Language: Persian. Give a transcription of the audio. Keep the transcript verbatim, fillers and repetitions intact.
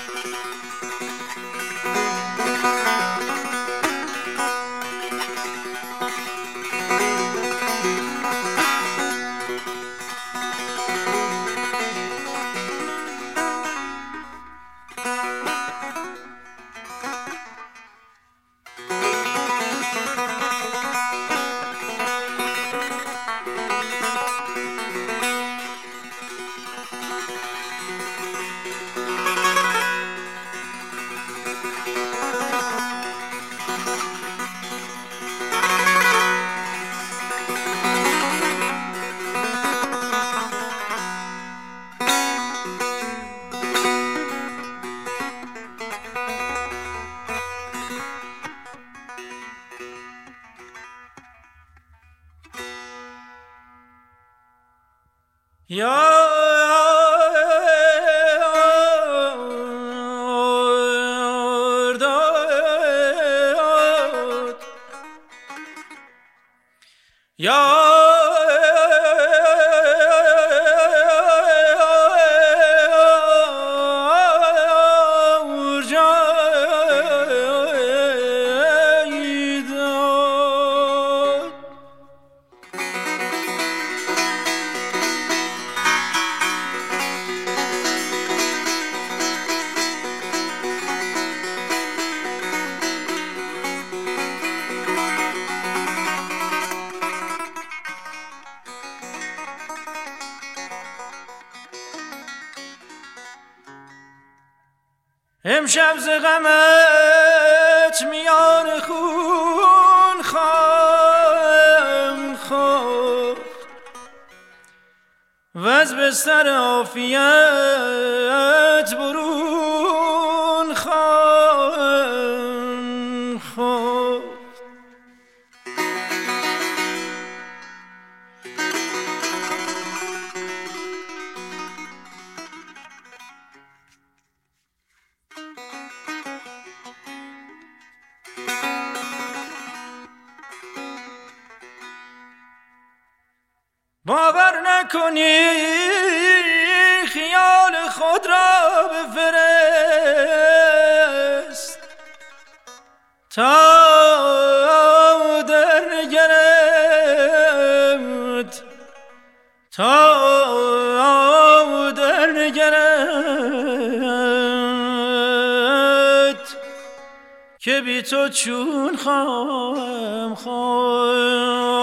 امشب ز غمت میان خون خواهم خفت و از بستر عافیت برون خواهم خفت. باور نکنی خیال خود را بفرست تا در نگرد تا در نگرد که بی تو چون خواهم خواهم